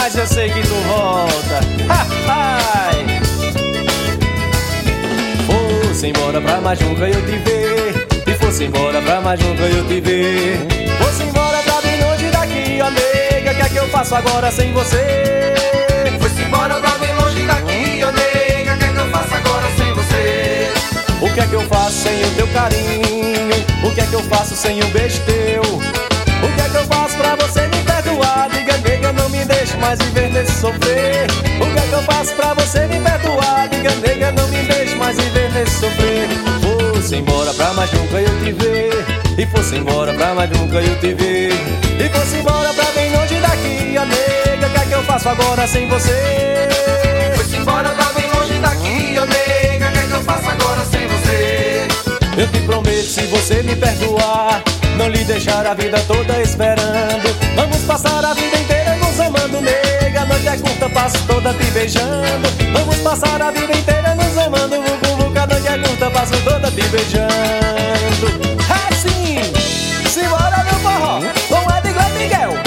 Mas eu sei que tu volta. Ai. Fosse embora pra Majunga eu te ver. E fosse embora pra Majunga eu te ver. Fosse embora pra bem longe daqui, ó nega. O que é que eu faço agora sem você? Fosse embora pra bem longe daqui, ó nega. O que é que eu faço agora sem você? O que é que eu faço sem o teu carinho? O que é que eu faço sem um beijo teu? O que é que eu faço pra você me perdoar? Diga, nega, não me deixe mais viver nesse sofrer. O que é que eu faço pra você me perdoar? Diga, nega, não me deixe mais viver nesse sofrer. Fosse embora pra Majunga eu te ver. E fosse embora pra Majunga eu te ver. E fosse embora pra bem longe daqui, ó nega. O que é que eu faço agora sem você? Fosse embora pra bem longe daqui, ó nega. O que é que eu faço agora sem você? Eu te prometo, se você me perdoar, não lhe deixar a vida toda esperando. Vamos passar a vida inteira nos amando, nega. A noite é curta, passo toda te beijando. Vamos passar a vida inteira nos amando, vucu, vucu. A noite é curta, passo toda te beijando. Assim, simbora no forró, com Edgar Miguel.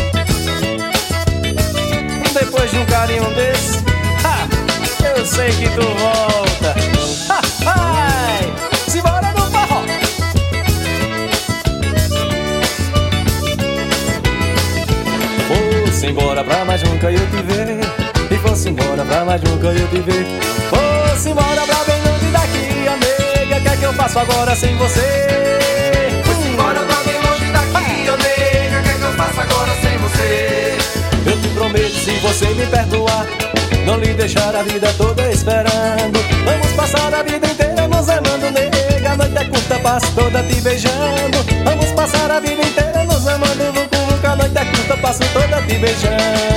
Depois de um carinho desse, ha, eu sei que tu volta. Ha, ai, simbora no forró. Fosse embora pra Majunga eu te ver. E fosse embora pra Majunga eu te ver. Fosse embora pra bem longe daqui, ó nega. O que é que eu faço agora sem você? Fosse embora pra bem longe daqui, ó nega. O que é que eu faço agora sem você? Eu te prometo, se você me perdoar, não lhe deixar a vida toda esperando. Vamos passar a vida inteira nos amando, nega. A noite é curta, passo toda te beijando. Vamos passar a vida inteira nos amando, vucu, vucu. A noite é curta, passo toda te beijando.